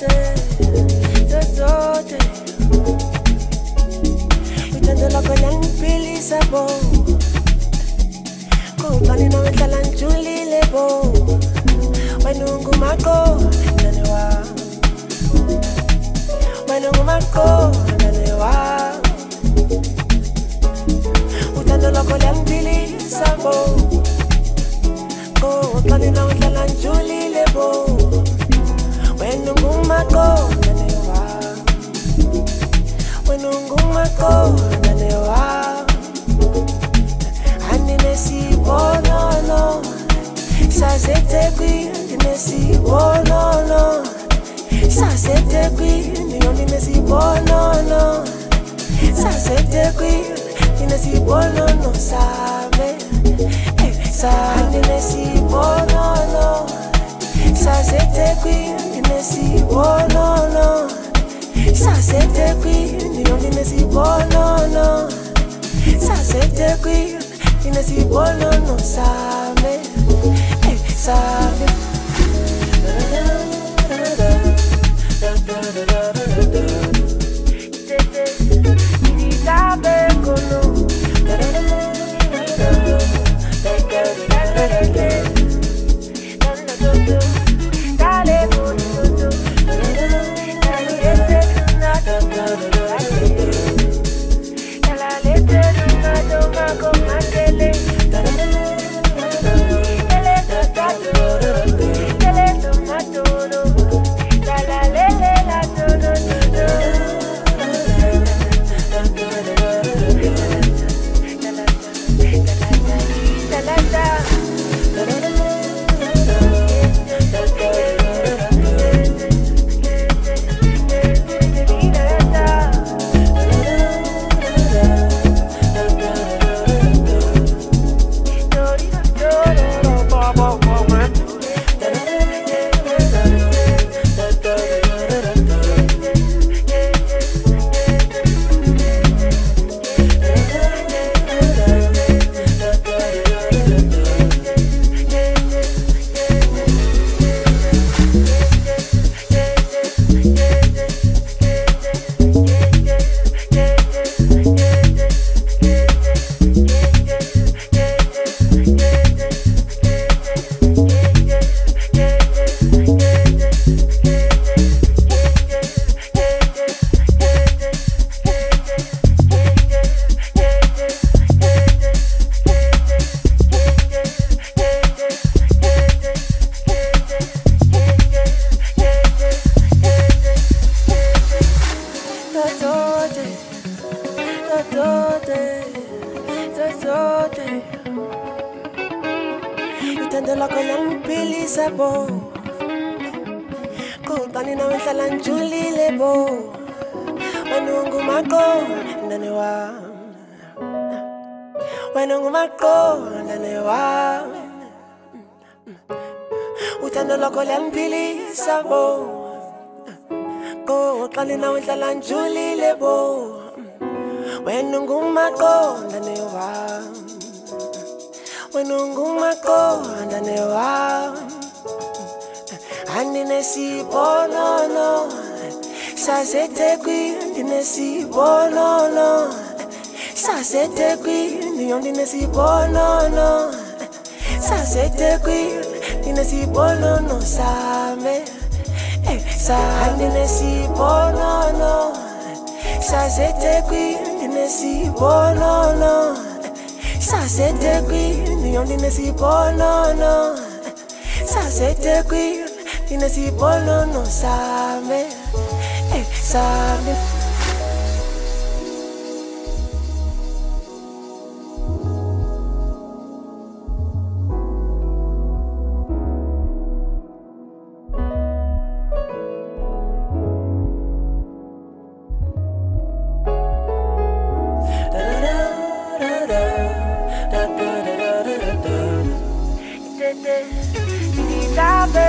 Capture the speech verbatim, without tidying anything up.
Totote Utandela kwenye mpili sabo Kumpani na wetala njuli lebo Wenungu mako nanewa Wenungu mako nanewa Utandela kwenye mpili sabo Kumpani na wetala njuli lebo Wenungu mako nanewa Wenungu mako nanewa Anine bono no Sa se te qui Anine si bono no Sa se te qui Anine si bono no Sa se te qui Anine si bono no Sa me Sa anine si bono no Sa se te qui Anine si bono no Sa se te qui Anine si bono no Sa se te qui Ine si bono no sabe, eh, sabe. Ini sabe kono. Dale kono. Utandela kwenye mpili sabo Kumpani na wetala njuli lebo Wenungu mako nanewa Wenungu mako nanewa Utandela kwenye mpili sabo Kumpani na wetala njuli lebo Wenungu mako nanewa Wenungu mako nanewa Anine si bono no Sa se te qui Anine si bono no Sa se te qui Anine si bono no Sa se te qui Anine si bono no Sa me Sa anine si bono no Sa se te qui Anine si bono no Sa se te qui Anine si bono no Sa se te qui Anine si bono no Sa me Sa me Ini sabe